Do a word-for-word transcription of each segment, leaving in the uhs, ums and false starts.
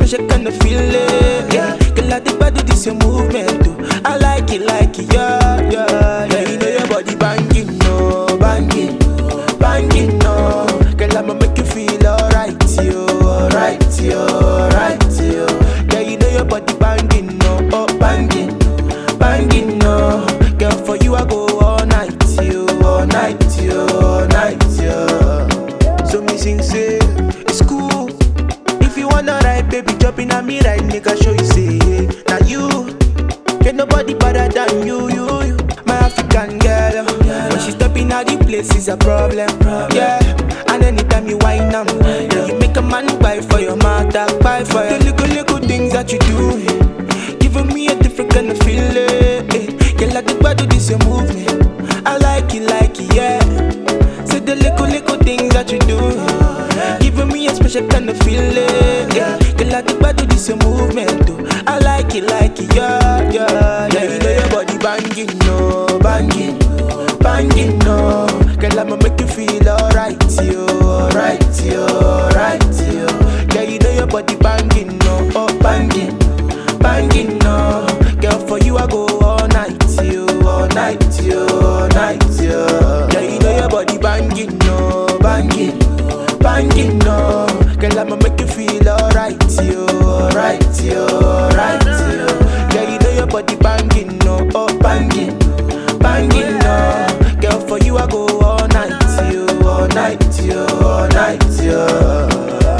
special kind of feeling. Yeah, girl, I think about this your movement too. I like it, like it, yeah, yeah, yeah. You know your body banging, no, banging, banging, no. Girl, I'ma make you feel alright, yo, alright, yo, alright, yo. Yeah, you know your body banging, no, oh, banging, banging, no. Girl, for you I go all night, yo, all night, yo, all night, yo. So me sing say it's cool. If you wanna ride, baby, jump in on me ride, nigga, show you say now you get nobody better than you, you, you. My African girl, yeah. When she step in all the place is a problem, problem. Yeah. And anytime you whine am, yeah, you make a man buy for your mother, buy for the little little things that you do, yeah. Giving me a different kind of feeling, eh. Girl, like the body this your movement, I like it, like it, yeah. Say the little little things that you do, yeah. Giving me a special kind of feeling, yeah. Girl, like the body this your movement, too. I like it, like it, yeah, yeah, yeah. You know your body banging, no, banging, banging, no. Girl, I'ma make you feel alright, yo, alright, yo, alright, yo. Yeah, you know your body banging, no, oh, banging, banging, no. Girl, for you I go all night, yo, all night, yo, all night, yo. Yeah, you know your body banging, no, banging, banging, no. Girl, I'ma make you feel alright, yo, alright, yo, alright, yo. Yeah, you know your body banging, no, oh, banging, banging, no. Girl, for you I go all night, yo, all night, yo, all night, yo.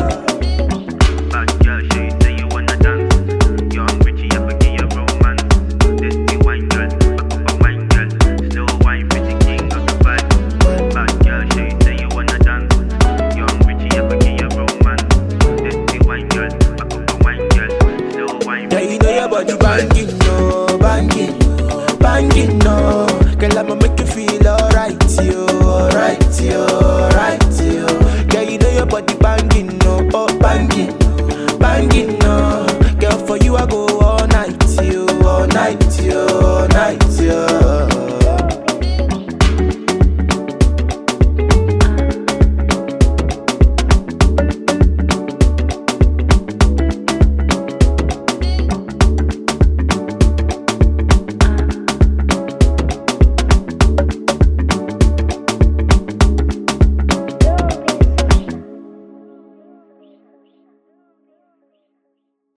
Bad girl, she say you wanna dance. Young Richie, I forget your romance. This the wine girl, back up a wine girl. Slow wine, pretty king of the vibe. Bad girl, she say you wanna dance. Young Richie, I forget your romance. This the wine girl, back up a wine girl. Slow wine. Yeah, you know your body banging, no, banging, banging, no. Girl, I'ma make you feel alright, yo, alright, yo, alright, yo. Yeah, you know your body banging, no, oh, banging, banging, no. Girl, for you I go all night, yo, all night, yo.